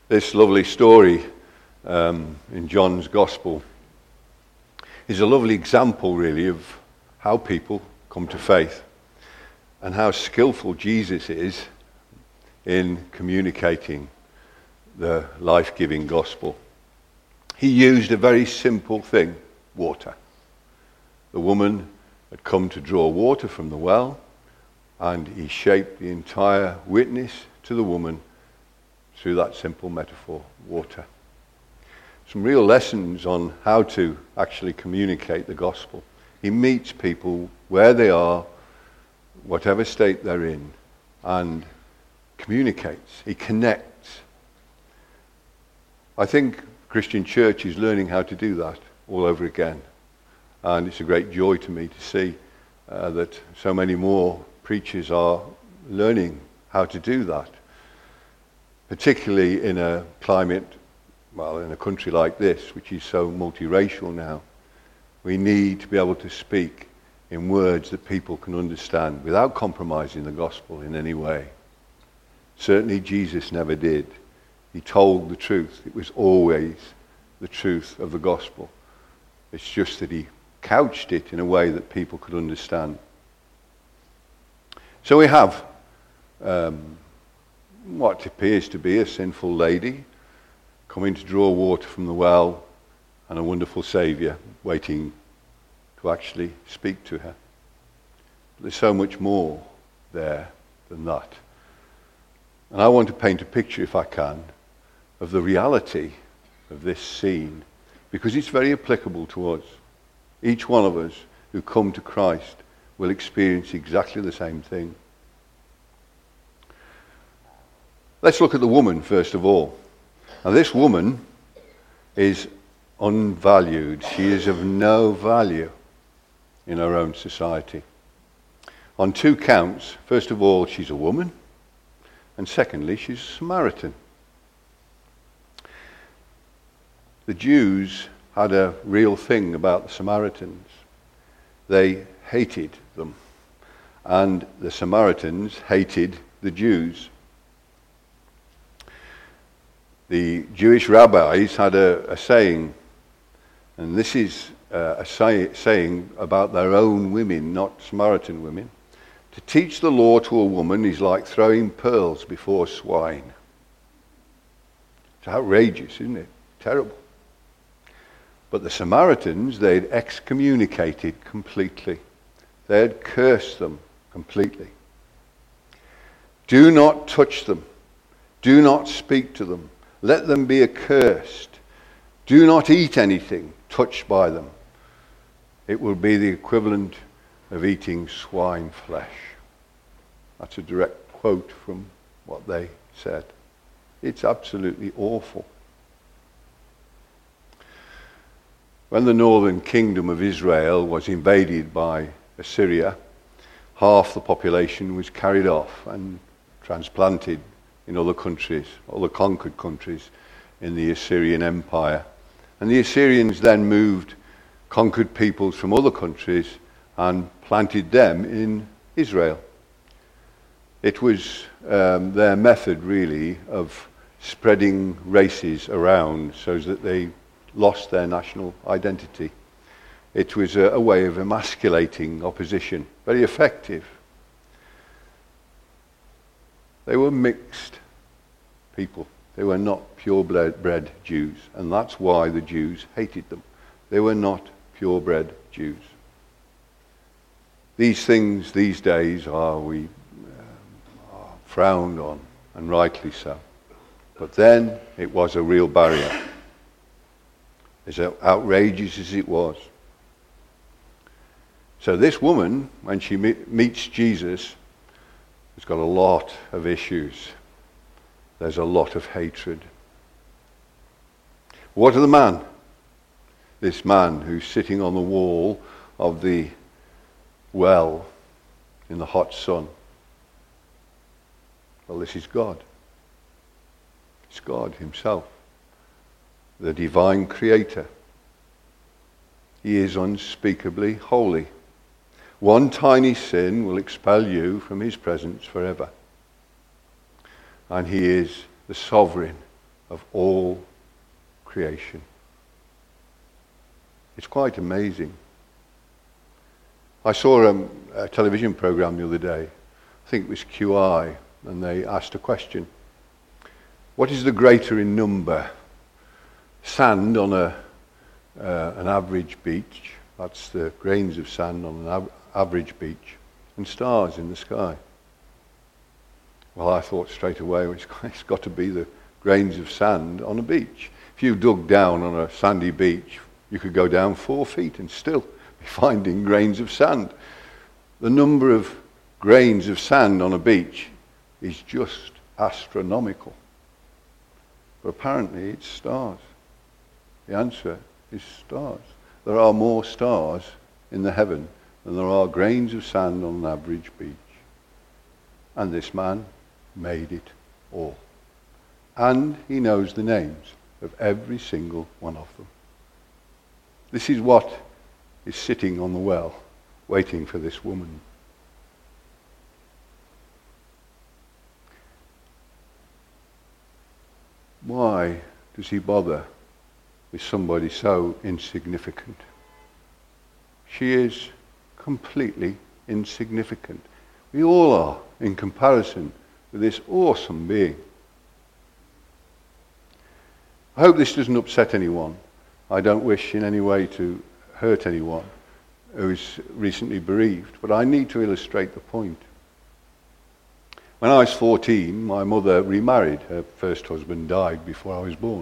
This lovely story in John's Gospel is a lovely example, really, of how people come to faith and how skillful Jesus is in communicating the life-giving gospel. He used a very simple thing, water. The woman had come to draw water from the well, and he shaped the entire witness to the woman through that simple metaphor, water. Some real lessons on how to actually communicate the gospel. He meets people where they are, whatever state they're in, and communicates. He connects. I think Christian Church is learning how to do that all over again. And it's a great joy to me to see that so many more preachers are learning how to do that. Particularly in a climate, in a country like this, which is so multiracial now. We need to be able to speak in words that people can understand without compromising the gospel in any way. Certainly Jesus never did. He told the truth. It was always the truth of the gospel. It's just that he couched it in a way that people could understand. So we have what appears to be a sinful lady coming to draw water from the well, and a wonderful Saviour waiting to actually speak to her. But there's so much more there than that. And I want to paint a picture, if I can, of the reality of this scene, because it's very applicable to us. Each one of us who come to Christ will experience exactly the same thing. Let's look at the woman first of all. Now this woman is unvalued. She is of no value in our own society. On two counts. First of all, she's a woman. And secondly, she's a Samaritan. The Jews had a real thing about the Samaritans. They hated them. And the Samaritans hated the Jews. The Jewish rabbis had a saying, and this is a saying about their own women, not Samaritan women. To teach the law to a woman is like throwing pearls before swine. It's outrageous, isn't it? Terrible. But the Samaritans, they'd excommunicated completely. They had cursed them completely. Do not touch them. Do not speak to them. Let them be accursed. Do not eat anything touched by them. It will be the equivalent of eating swine flesh. That's a direct quote from what they said. It's absolutely awful. When the northern kingdom of Israel was invaded by Assyria, half the population was carried off and transplanted in other countries, other conquered countries in the Assyrian Empire. And the Assyrians then moved conquered peoples from other countries and planted them in Israel. It was their method, really, of spreading races around so that they lost their national identity. It was a way of emasculating opposition, very effective. They were mixed people. They were not purebred Jews, and that's why the Jews hated them. They were not purebred Jews. These things these days are frowned on, and rightly so. But then it was a real barrier, as outrageous as it was. So this woman, when she meets Jesus, has got a lot of issues. There's a lot of hatred. What of the man? This man who's sitting on the wall of the well in the hot sun. Well, this is God. It's God himself, the divine creator. He is unspeakably holy. One tiny sin will expel you from his presence forever. And he is the sovereign of all creation. It's quite amazing. I saw a television program the other day, I think it was QI, and they asked a question. What is the greater in number? Sand on an average beach, that's the grains of sand on an average beach, and stars in the sky. Well, I thought straight away, it's got to be the grains of sand on a beach. If you dug down on a sandy beach, you could go down 4 feet and still be finding grains of sand. The number of grains of sand on a beach is just astronomical. But apparently it's stars. The answer is stars. There are more stars in the heaven than there are grains of sand on an average beach. And this man made it all. And he knows the names of every single one of them. This is what is sitting on the well, waiting for this woman. Why does he bother with somebody so insignificant? She is completely insignificant. We all are in comparison with this awesome being. I hope this doesn't upset anyone. I don't wish in any way to hurt anyone who is recently bereaved, but I need to illustrate the point. When I was 14, my mother remarried. Her first husband died before I was born.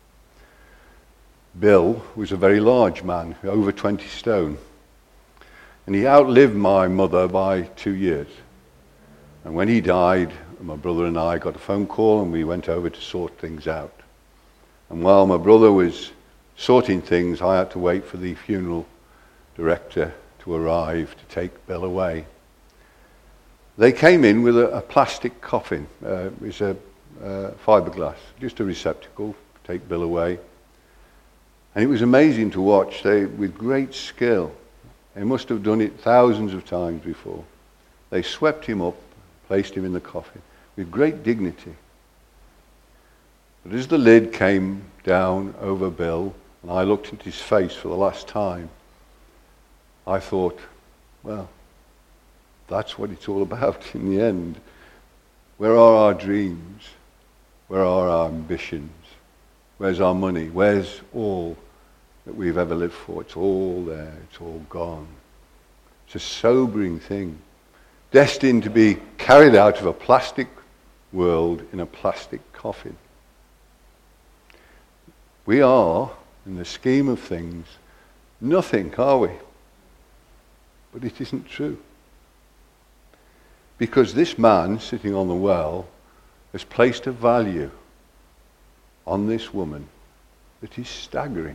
Bill was a very large man, over 20 stone. And he outlived my mother by 2 years. And when he died, my brother and I got a phone call and we went over to sort things out. And while my brother was sorting things, I had to wait for the funeral director to arrive to take Bill away. They came in with a plastic coffin. It was a fiberglass, just a receptacle to take Bill away. And it was amazing to watch. They, with great skill, they must have done it thousands of times before. They swept him up, placed him in the coffin with great dignity. But as the lid came down over Bill, and I looked into his face for the last time, I thought, well, that's what it's all about in the end. Where are our dreams? Where are our ambitions? Where's our money? Where's all that we've ever lived for? It's all there. It's all gone. It's a sobering thing. Destined to be carried out of a plastic world in a plastic coffin. We are, in the scheme of things, nothing, are we? But it isn't true. Because this man sitting on the well has placed a value on this woman that is staggering.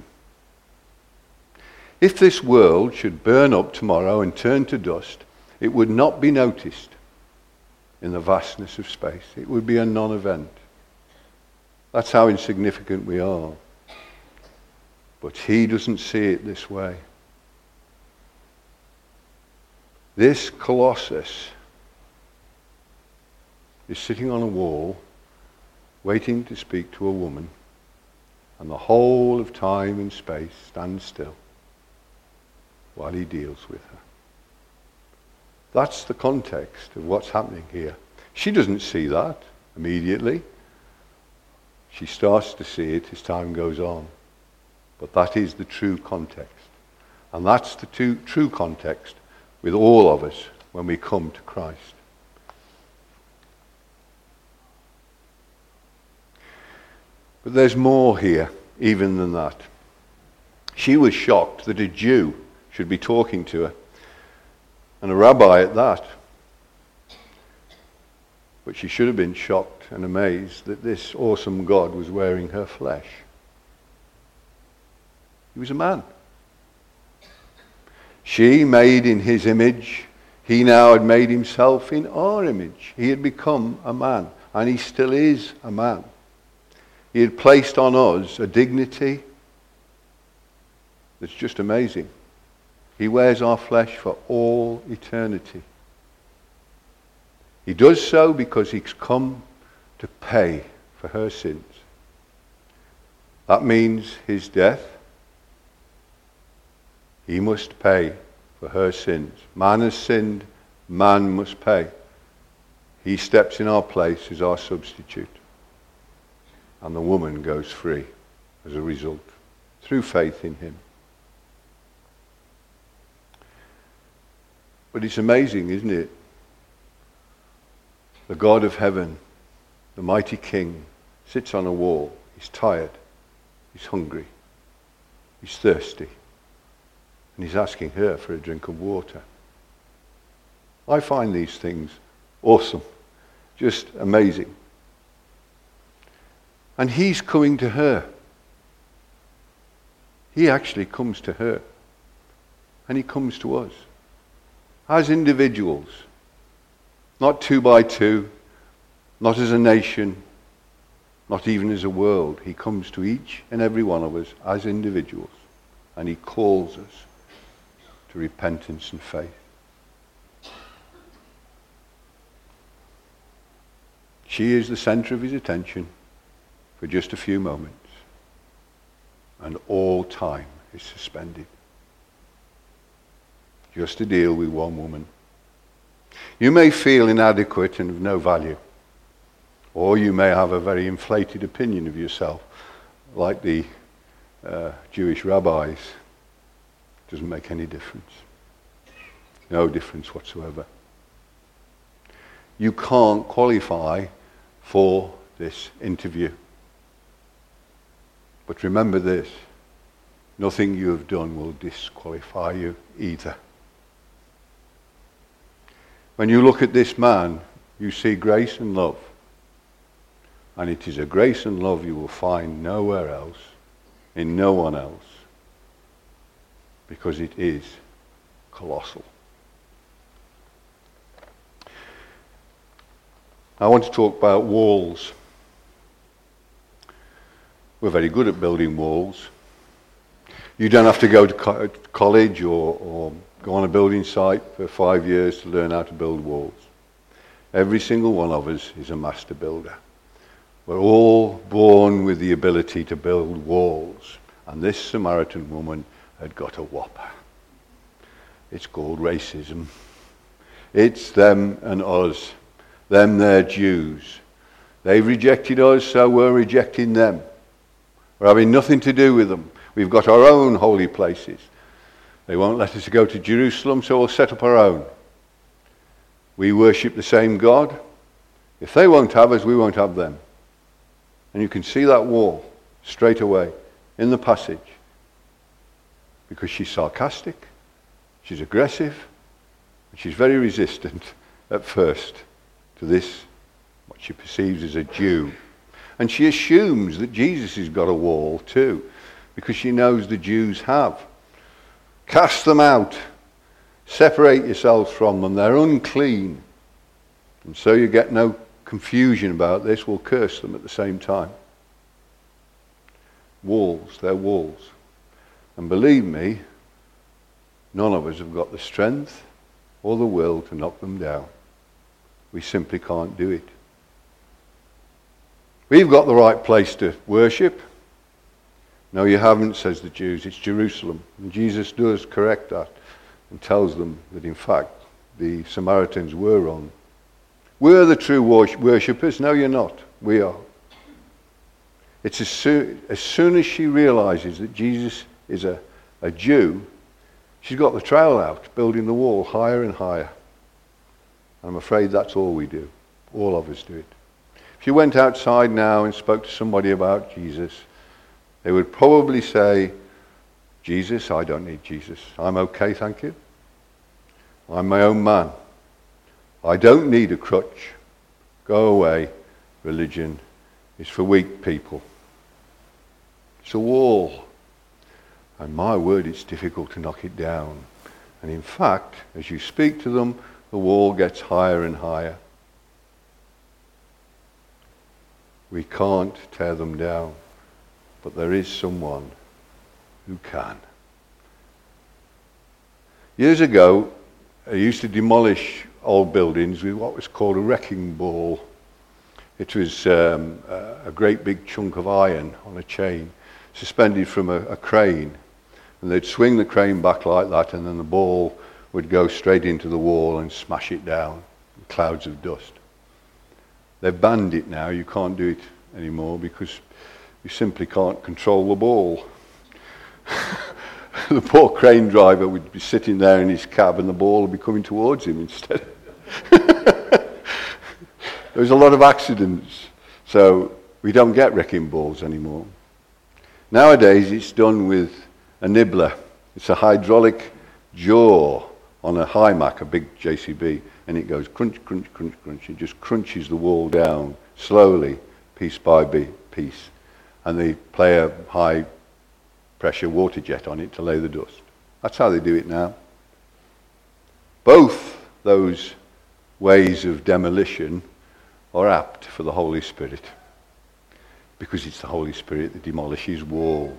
If this world should burn up tomorrow and turn to dust, it would not be noticed in the vastness of space. It would be a non-event. That's how insignificant we are. But he doesn't see it this way. This colossus is sitting on a wall, waiting to speak to a woman, and the whole of time and space stands still while he deals with her. That's the context of what's happening here. She doesn't see that immediately. She starts to see it as time goes on. But that is the true context. And that's the true context with all of us when we come to Christ. But there's more here, even than that. She was shocked that a Jew should be talking to her, and a rabbi at that. But she should have been shocked and amazed that this awesome God was wearing her flesh. He was a man. She, made in his image, he now had made himself in our image. He had become a man, and he still is a man. He had placed on us a dignity that's just amazing. He wears our flesh for all eternity. He does so because he's come to pay for her sins. That means his death. He must pay for her sins. Man has sinned, man must pay. He steps in our place as our substitute. And the woman goes free as a result, through faith in him. But it's amazing, isn't it? The God of heaven, the mighty King, sits on a wall. He's tired. He's hungry. He's thirsty. And he's asking her for a drink of water. I find these things awesome. Just amazing. And he's coming to her. He actually comes to her. And he comes to us. As individuals. Not 2 by 2. Not as a nation. Not even as a world. He comes to each and every one of us as individuals. And he calls us to repentance and faith. She is the center of his attention for just a few moments. And all time is suspended. Just to deal with one woman. You may feel inadequate and of no value. Or you may have a very inflated opinion of yourself, like the Jewish rabbis. Doesn't make any difference. No difference whatsoever. You can't qualify for this interview. But remember this, nothing you have done will disqualify you either. When you look at this man, you see grace and love. And it is a grace and love you will find nowhere else, in no one else, because it is colossal. I want to talk about walls. We're very good at building walls. You don't have to go to college or go on a building site for 5 years to learn how to build walls. Every single one of us is a master builder. We're all born with the ability to build walls. And this Samaritan woman had got a whopper. It's called racism. It's them and us. Them, they're Jews. They've rejected us, so we're rejecting them. We're having nothing to do with them. We've got our own holy places. They won't let us go to Jerusalem, so we'll set up our own. We worship the same God. If they won't have us, we won't have them. And you can see that wall straight away in the passage. Because she's sarcastic, she's aggressive, and she's very resistant at first to this, what she perceives as a Jew. And she assumes that Jesus has got a wall too, because she knows the Jews have. Cast them out. Separate yourselves from them. They're unclean. And so you get no confusion about this. We'll curse them at the same time. Walls, they're walls. And believe me, none of us have got the strength or the will to knock them down. We simply can't do it. We've got the right place to worship. No, you haven't, says the Jews. It's Jerusalem. And Jesus does correct that and tells them that, in fact, the Samaritans were wrong. We're the true worshippers. No, you're not. We are. It's as soon as she realizes that Jesus is a Jew, she's got the trowel out, building the wall higher and higher. And I'm afraid that's all we do. All of us do it. If you went outside now and spoke to somebody about Jesus, they would probably say, Jesus, I don't need Jesus. I'm okay, thank you. I'm my own man. I don't need a crutch. Go away. Religion is for weak people. It's a wall. And my word, it's difficult to knock it down. And in fact, as you speak to them, the wall gets higher and higher. We can't tear them down. But there is someone who can. Years ago, I used to demolish old buildings with what was called a wrecking ball. It was a great big chunk of iron on a chain. suspended from a crane, and they'd swing the crane back like that, and then the ball would go straight into the wall and smash it down, clouds of dust. They've banned it now. You can't do it anymore because you simply can't control the ball. The poor crane driver would be sitting there in his cab and the ball would be coming towards him instead. There's a lot of accidents, so we don't get wrecking balls anymore. Nowadays it's done with a nibbler. It's a hydraulic jaw on a Hymac, a big JCB, and it goes crunch, crunch, crunch, crunch. It just crunches the wall down slowly, piece by piece, and they play a high pressure water jet on it to lay the dust. That's how they do it now. Both those ways of demolition are apt for the Holy Spirit, because it's the Holy Spirit that demolishes walls.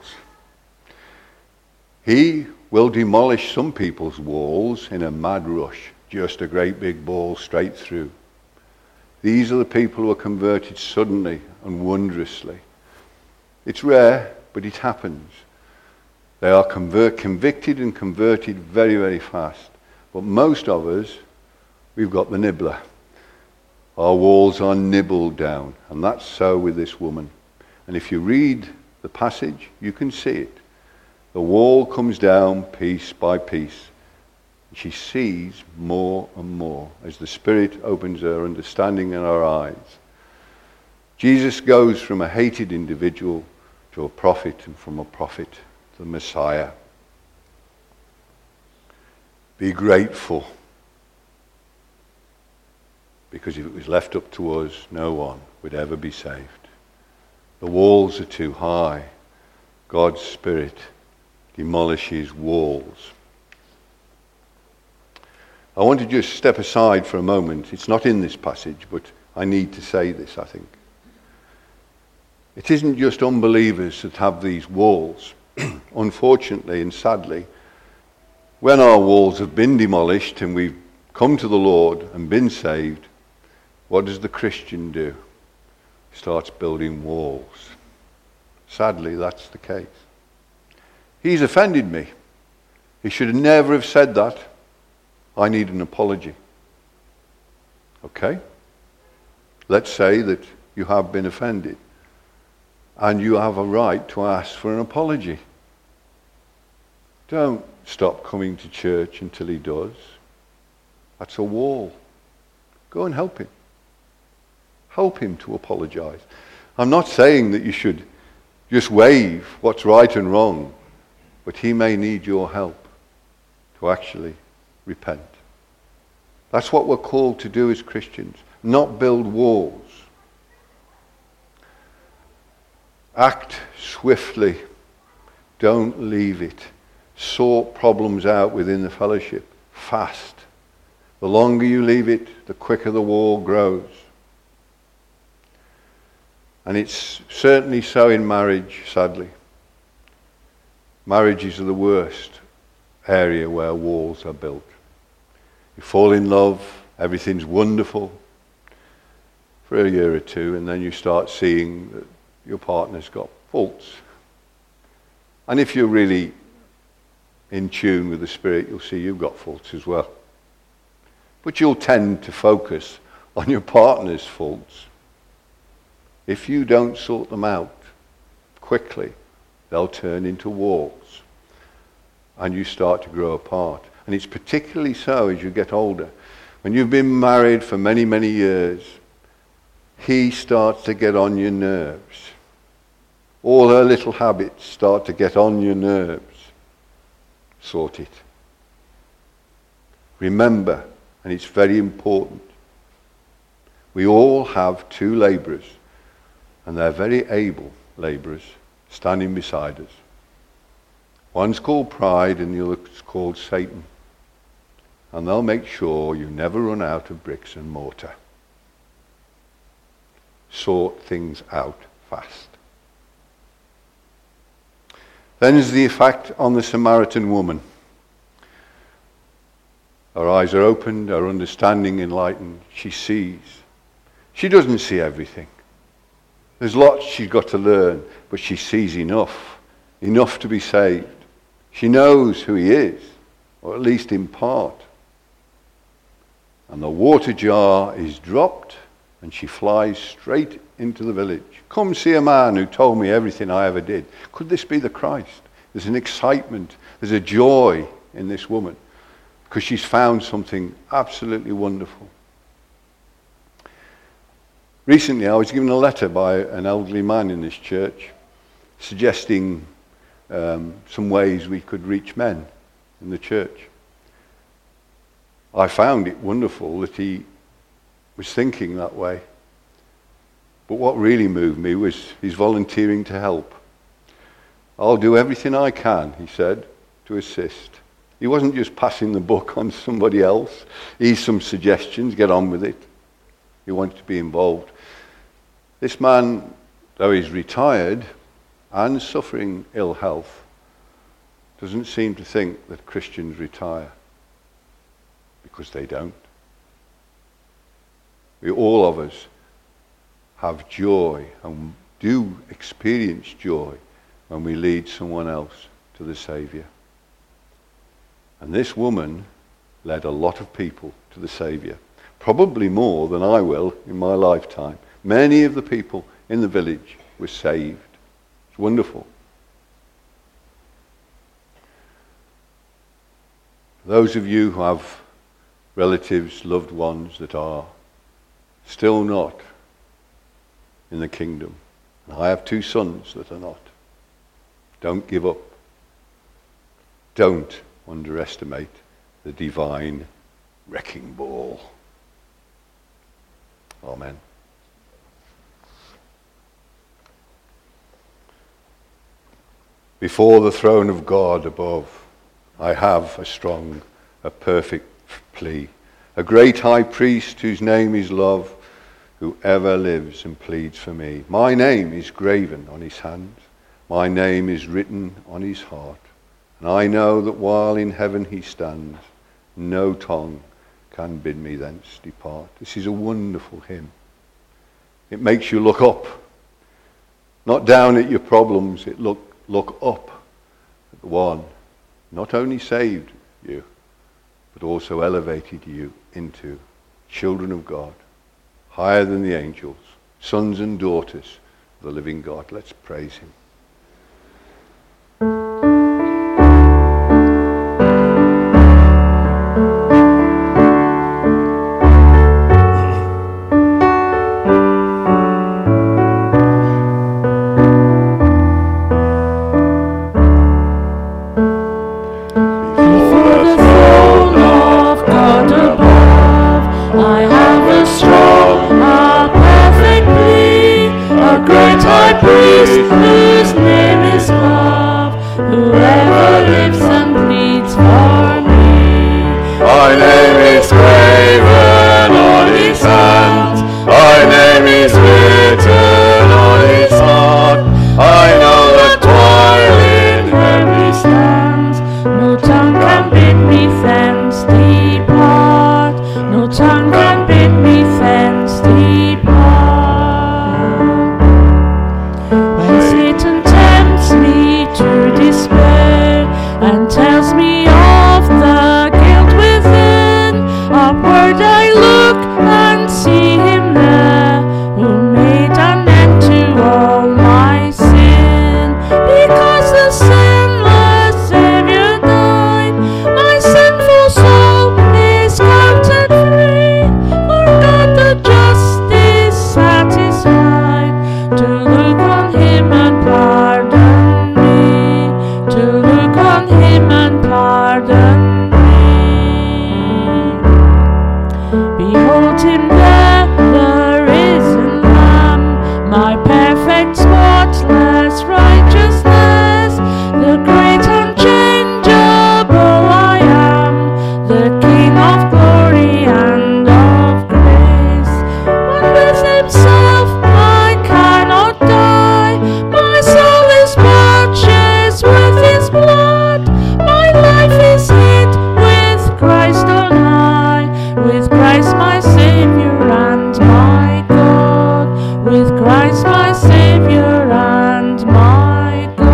He will demolish some people's walls in a mad rush, just a great big ball straight through. These are the people who are converted suddenly and wondrously. It's rare, but it happens. They are convicted and converted very, very fast. But most of us, we've got the nibbler. Our walls are nibbled down, and that's so with this woman. And if you read the passage, you can see it. The wall comes down piece by piece. She sees more and more as the Spirit opens her understanding in her eyes. Jesus goes from a hated individual to a prophet, and from a prophet to the Messiah. Be grateful, because if it was left up to us, no one would ever be saved. The walls are too high. God's Spirit demolishes walls. I want to just step aside for a moment. It's not in this passage, but I need to say this, I think. It isn't just unbelievers that have these walls. Unfortunately and sadly, when our walls have been demolished and we've come to the Lord and been saved, what does the Christian do? He starts building walls. Sadly, that's the case. He's offended me. He should never have said that. I need an apology. Okay? Let's say that you have been offended, and you have a right to ask for an apology. Don't stop coming to church until he does. That's a wall. Go and help him. Help him to apologize. I'm not saying that you should just waive what's right and wrong, but he may need your help to actually repent. That's what we're called to do as Christians, not build walls. Act swiftly. Don't leave it. Sort problems out within the fellowship fast. The longer you leave it, the quicker the wall grows. And it's certainly so in marriage, sadly. Marriages are the worst area where walls are built. You fall in love, everything's wonderful for a year or two, and then you start seeing that your partner's got faults. And if you're really in tune with the Spirit, you'll see you've got faults as well. But you'll tend to focus on your partner's faults. If you don't sort them out quickly, they'll turn into walls, and you start to grow apart. And it's particularly so as you get older. When you've been married for many, many years, he starts to get on your nerves. All her little habits start to get on your nerves. Sort it. Remember, and it's very important, we all have two labourers, and they're very able labourers, standing beside us. One's called pride and the other's called Satan. And they'll make sure you never run out of bricks and mortar. Sort things out fast. Then is the effect on the Samaritan woman. Her eyes are opened, her understanding enlightened. She sees. She doesn't see everything. There's lots she's got to learn, but she sees enough enough to be saved. She knows who he is, or at least in part. And the water jar is dropped, and she flies straight into the village. Come see a man who told me everything I ever did. Could this be the Christ? There's an excitement, there's a joy in this woman, because she's found something absolutely wonderful. Recently, I was given a letter by an elderly man in this church suggesting some ways we could reach men in the church. I found it wonderful that he was thinking that way. But what really moved me was his volunteering to help. I'll do everything I can, he said, to assist. He wasn't just passing the buck on somebody else. Here's some suggestions, get on with it. He wanted to be involved. This man, though he's retired and suffering ill health, doesn't seem to think that Christians retire, because they don't. All of us have joy and do experience joy when we lead someone else to the Saviour. And this woman led a lot of people to the Saviour, probably more than I will in my lifetime. Many of the people in the village were saved. It's wonderful. Those of you who have relatives, loved ones that are still not in the kingdom, and I have 2 sons that are not, don't give up. Don't underestimate the divine wrecking ball. Amen. Before the throne of God above, I have a perfect plea. A great high priest whose name is love, who ever lives and pleads for me. My name is graven on his hands. My name is written on his heart. And I know that while in heaven he stands, no tongue can bid me thence depart. This is a wonderful hymn. It makes you look up. Not down at your problems, look up at the one not only saved you, but also elevated you into children of God, higher than the angels, sons and daughters of the living God. Let's praise him. Christ my Savior and my God.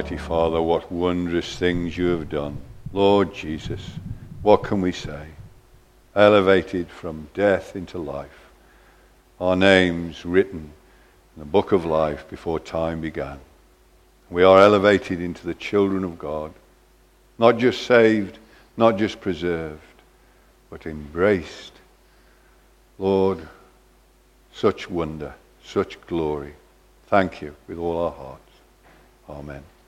Almighty Father, what wondrous things you have done. Lord Jesus, what can we say? Elevated from death into life. Our names written in the book of life before time began. We are elevated into the children of God. Not just saved, not just preserved, but embraced. Lord, such wonder, such glory. Thank you with all our hearts. Amen.